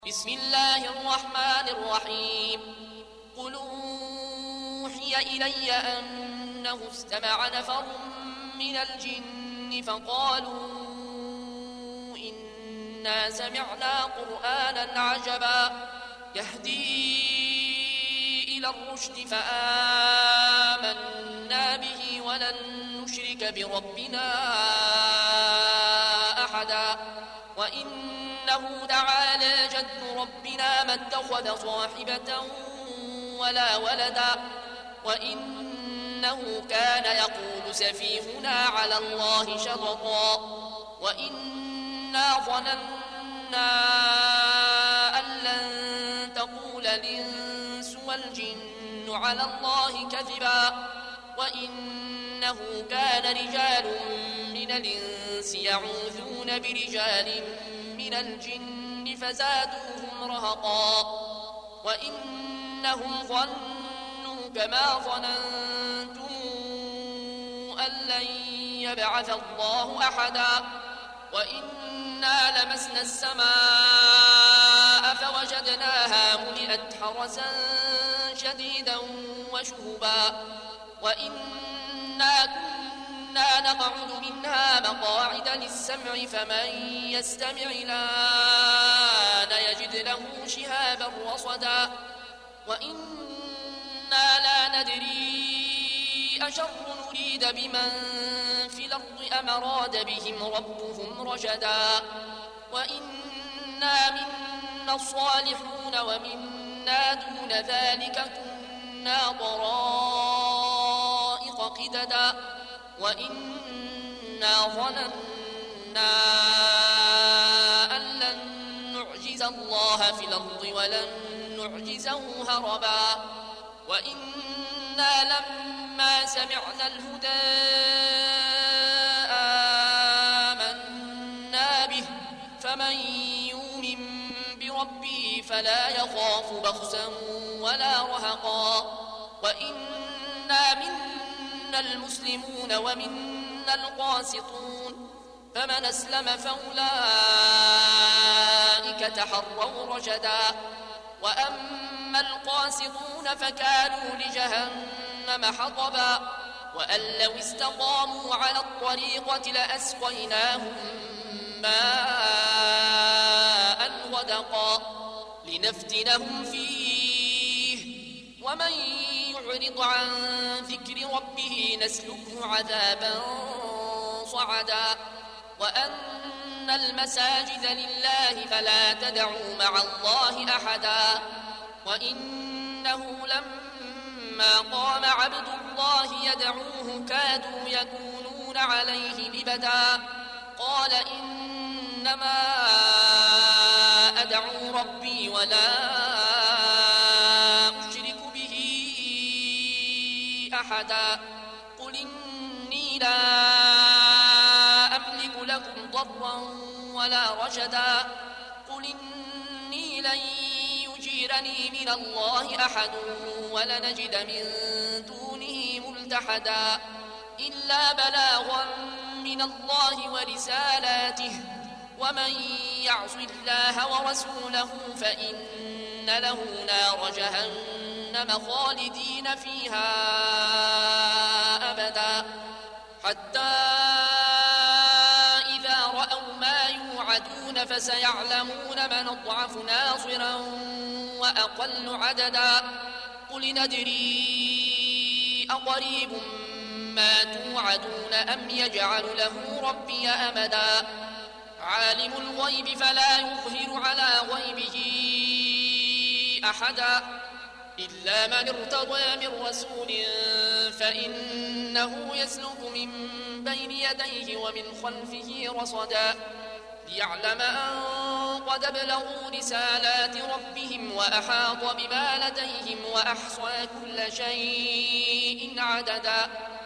بسم الله الرحمن الرحيم. قل أوحي إلي أنه استمع نفر من الجن فقالوا إنا سمعنا قرآنا عجبا يهدي إلى الرشد فآمنا به ولن نشرك بربنا أحدا وإنه تعالى جد ربنا ما اتخذ صاحبة ولا ولدا وإنه كان يقول سفيهنا على الله شططا وإنا ظننا أن لن تقول الإنس والجن على الله كذبا وإنه كان رجال من الإنس يعوذون برجال من الجن فزادوهم رهقا وإنهم ظنوا كما ظننتم أن لن يبعث الله أحدا وإنا لمسنا السماء فوجدناها ملئت حرسا شديدا وشهبا وإنا كنا نقعد منها مقاعد للسمع فمن يستمع الآن يجد له شهابا رصدا وإنا لا ندري أشر نريد بمن في الأرض أم أراد بهم ربهم رشدا وإنا منا الصالحون ومنا دون ذلك كنا طرائق قددا وإنا ظننا أن لن نعجز الله في الأرض ولن نعجزه هربا وإنا لما سمعنا الهدى آمنا به فمن يؤمن بربه فلا يخاف بخسا ولا رهقا وإنا منا المسلمون ومنا القاسطون فمن أسلم فأولئك تحروا رشدا وأما القاسطون فكانوا لجهنم حطبا وأن لو استقاموا على الطريقة لأسقيناهم ماء غدقا لنفتنهم فيه ومن يعرض عن ذكر ربه نسلكه عذابا صعدا وأن المساجد لله فلا تدعوا مع الله أحدا وإنه لما قام عبد الله يدعوه كادوا يكونون عليه لبدا قال إنما أدعو ربي ولا أشرك به أحدا قل إني لا أملك لكم ضرا ولا رشدا قل إني لن يجيرني من الله أحد ولنجد من دونه ملتحدا إلا بلاغا من الله ورسالاته ومن يعص الله ورسوله فإن له نار جهنم خالدين فيها أبدا حتى إذا رأوا ما يوعدون فسيعلمون من أضعف ناصرا وأقل عددا قل ندري أقريب ما توعدون أم يجعل له ربي أمدا عالم الغيب فلا يظهر على غيبه أحدا إلا من ارتضى من رسول فإنه يسلك من بين يديه ومن خلفه رصدا ليعلم أن قد ابلغوا رسالات ربهم وأحاط بما لديهم وأحصى كل شيء عددا